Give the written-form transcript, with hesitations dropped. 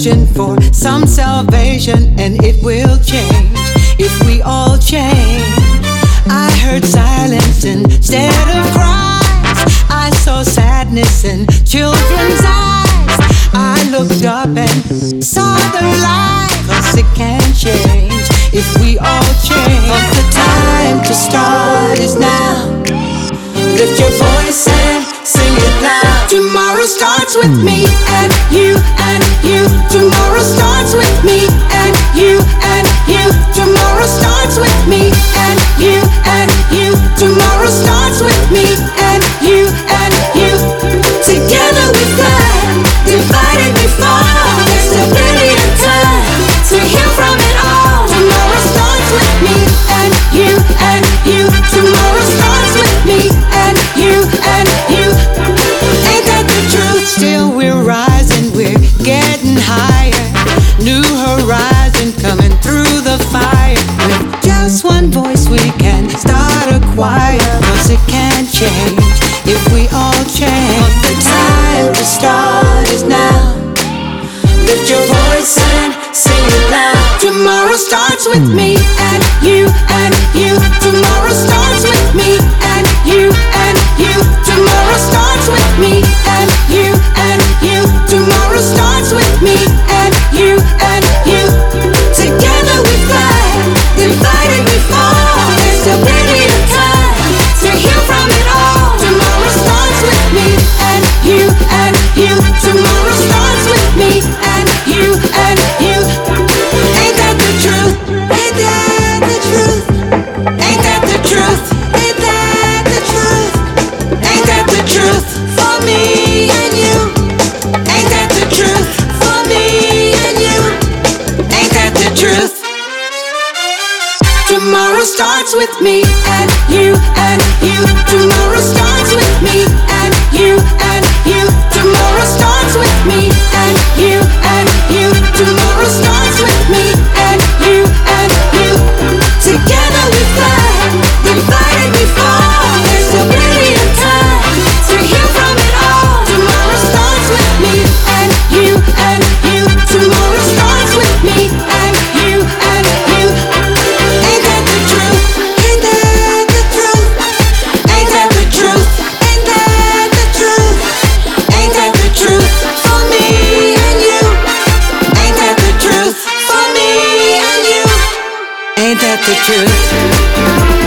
searching for some salvation, and it will change if we all change. I heard silence instead of cries. I saw sadness in children's eyes. I looked up and saw the light, 'cause it can change if we all change. But the time to start is now. Lift your voice and sing it loud. Tomorrow starts with me and you and you. Tomorrow starts with me and you and you. Tomorrow starts with me and you and you. Tomorrow starts with me and you and you. Together we fly, divided we fall. There's still plenty of time to heal from it all. Tomorrow starts with me and you and you. Tomorrow starts with me and you and you. Ain't that the truth? Still we're rising, we're getting higher. New horizon coming through the fire. With just one voice we can start a choir, 'cause it can change if we all change. But the time to start is now. Lift your voice and sing it loud. Tomorrow starts with me and you and you. Tomorrow starts with me and you and you. Tomorrow starts with me and you and you. Tomorrow starts with me and you and you. Together we fly, divided we fall. There's still plenty of time to heal from it all. Tomorrow starts with me and you and you. Tomorrow starts with me and you and you. Ain't that the truth? Ain't that the truth? Ain't that the truth? Ain't that the truth? Ain't that the truth for me and you? Ain't that the truth for me and you? Ain't that the truth? Tomorrow starts with me and you and you. Tomorrow starts with me and you and you. Tomorrow starts with me and you and you. Tomorrow starts with me and you and you. Together we fly, divided we fall. There's still plenty of time to heal from it all. Tomorrow starts with me and you and you. Tomorrow starts with me and you and you. Ain't that the truth? Ain't that the truth? Ain't that the truth? Ain't that the truth? Ain't that the truth for me and you? Ain't that the truth for me and you? Ain't that the truth?